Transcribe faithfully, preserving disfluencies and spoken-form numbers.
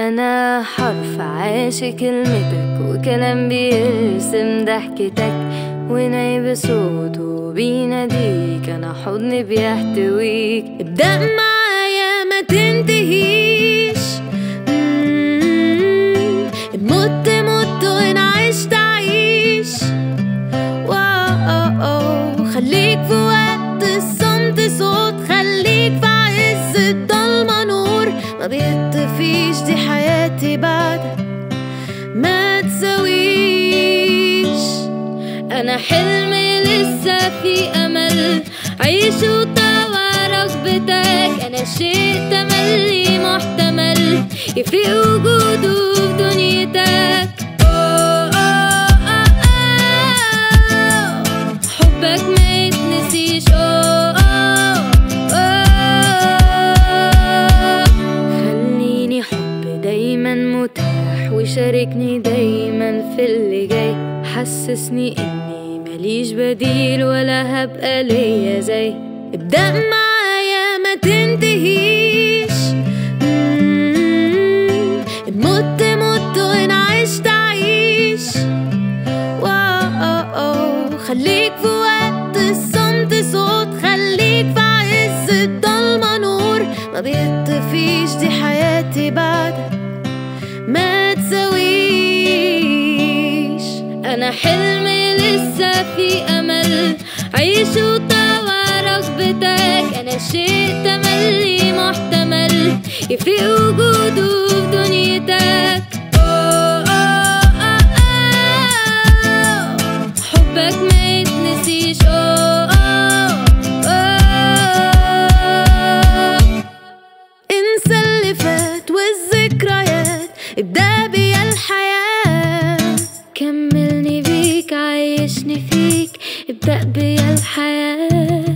أنا حرف عاشق كلمتك وكلام بيرسم ضحكتك وناي بصوته بيناديك، أنا حضني بيحتويك. ابدأ معايا ما تنتهيش، مت مت وإن عشت عيش. واو خليك في وقت الصمت صوت، خليك في عز الضلمة نور ما بيطفيش. دي حياتي بعدك ما تسويش. أنا حلمي لسه في أمل، عيش وطوى رغبتك. أنا شيء تملي محتمل يفرق وجوده في دنيتك. أوه أوه أوه حبك ما يتنسيش. أوه أوه خليني حب دايما متاح، وشاركني دايما في اللي جاي. حسسني اني ماليش بديل ولا هبقى ليا زي. ابدأ معايا ما تنتهيش، مت مت وإن عشت عيش. واو خليك في وقت الصمت صوت، خليك في عز الضلمة نور ما بيطفيش. دي حياتي بعدك ما تسويش. أنا حلمي لسه في أمل، عيش وطوى رغبتك. أنا شيء تملي محتمل يفرق وجوده في دنيتك. أوه أوه أوه حبك ما يتنسيش. أوه أوه أوه انسى اللي فات والذكريات، ابدأ بيا الحياة. كملني بيك عيشني فيك، ابدأ بيا الحياة.